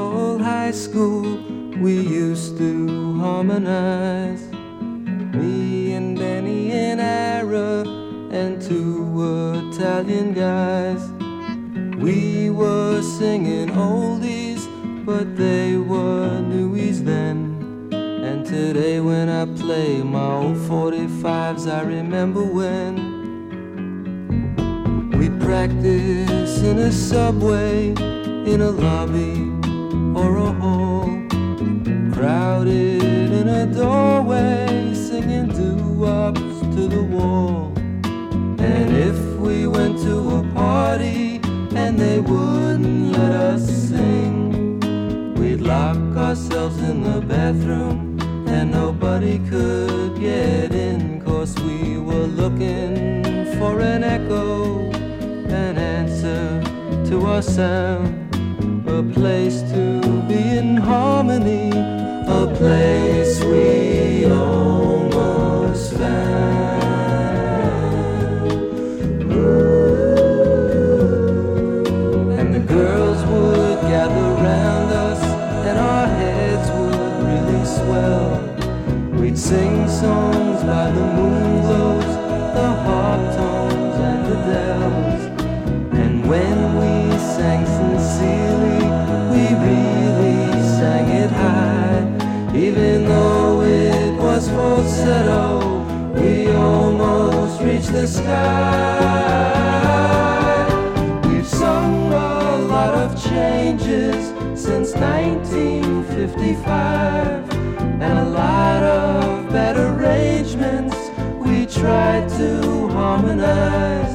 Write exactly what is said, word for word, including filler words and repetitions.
old high school, we used to harmonize. Me and Benny and Ara and two Italian guys. We were singing oldies, but they were newies then. And today when I play my old forty-fives, I remember when we'd practice in a subway, in a lobby or a hall, crowded in a doorway, singing doo-wops to the wall. And if we went to a party and they wouldn't let us sing, we'd lock ourselves in the bathroom and nobody could get in, 'cause we were looking for an echo, an answer to our sound, a place to be in harmony, a place we almost found. And the girls would gather round us and our heads would really swell. We'd sing songs by the moon glows, the harp tones and the dells. And when we sang sincerely, we really sang it high. Even though it was falsetto, we almost reached the sky. We've sung a lot of changes since nineteen fifty-five, and a lot of bad arrangements we tried to harmonize.